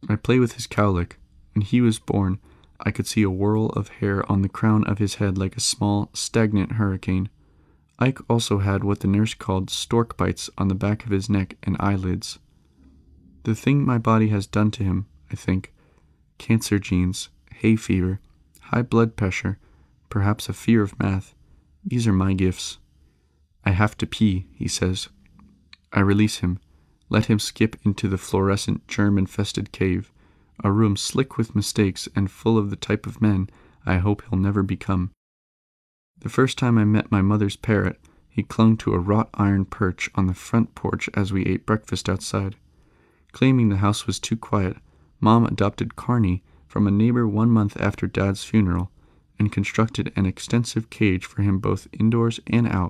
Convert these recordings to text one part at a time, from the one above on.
I play with his cowlick. When he was born, I could see a whirl of hair on the crown of his head like a small, stagnant hurricane. Ike also had what the nurse called stork bites on the back of his neck and eyelids. The thing my body has done to him, I think, cancer genes, hay fever, high blood pressure, perhaps a fear of math, these are my gifts. I have to pee, he says. I release him, let him skip into the fluorescent, germ-infested cave, a room slick with mistakes and full of the type of men I hope he'll never become. The first time I met my mother's parrot, he clung to a wrought iron perch on the front porch as we ate breakfast outside. Claiming the house was too quiet, Mom adopted Carney from a neighbor 1 month after Dad's funeral and constructed an extensive cage for him both indoors and out.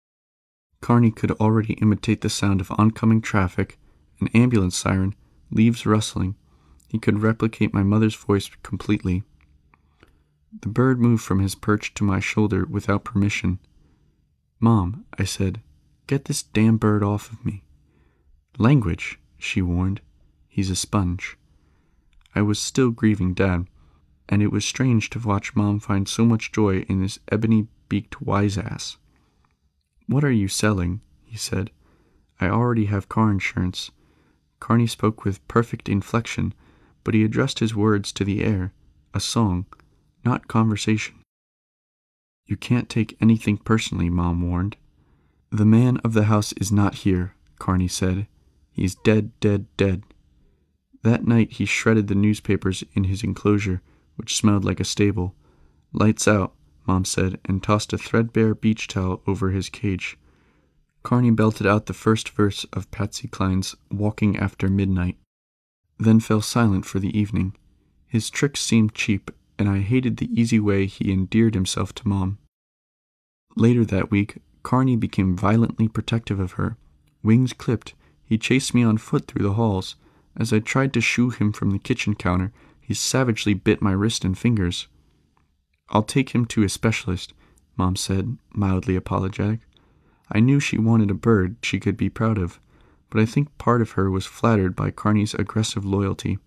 Carney could already imitate the sound of oncoming traffic, an ambulance siren, leaves rustling. He could replicate my mother's voice completely. The bird moved from his perch to my shoulder without permission. "Mom," I said, "get this damn bird off of me." "Language," she warned. "He's a sponge." I was still grieving Dad, and it was strange to watch Mom find so much joy in this ebony-beaked wise-ass. "What are you selling?" he said. "I already have car insurance." Carney spoke with perfect inflection, but he addressed his words to the air, a song, not conversation. "You can't take anything personally," Mom warned. "The man of the house is not here," Carney said. "He's dead, dead, dead." That night he shredded the newspapers in his enclosure, which smelled like a stable. "Lights out," Mom said, and tossed a threadbare beach towel over his cage. Carney belted out the first verse of Patsy Cline's Walking After Midnight, then fell silent for the evening. His tricks seemed cheap, and I hated the easy way he endeared himself to Mom. Later that week, Carney became violently protective of her. Wings clipped, he chased me on foot through the halls. As I tried to shoo him from the kitchen counter, he savagely bit my wrist and fingers. "I'll take him to a specialist," Mom said, mildly apologetic. I knew she wanted a bird she could be proud of, but I think part of her was flattered by Carney's aggressive loyalty.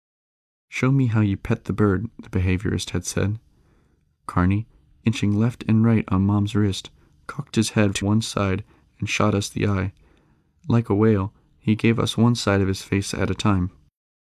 "Show me how you pet the bird," the behaviorist had said. Carney, inching left and right on Mom's wrist, cocked his head to one side and shot us the eye. Like a whale, he gave us one side of his face at a time.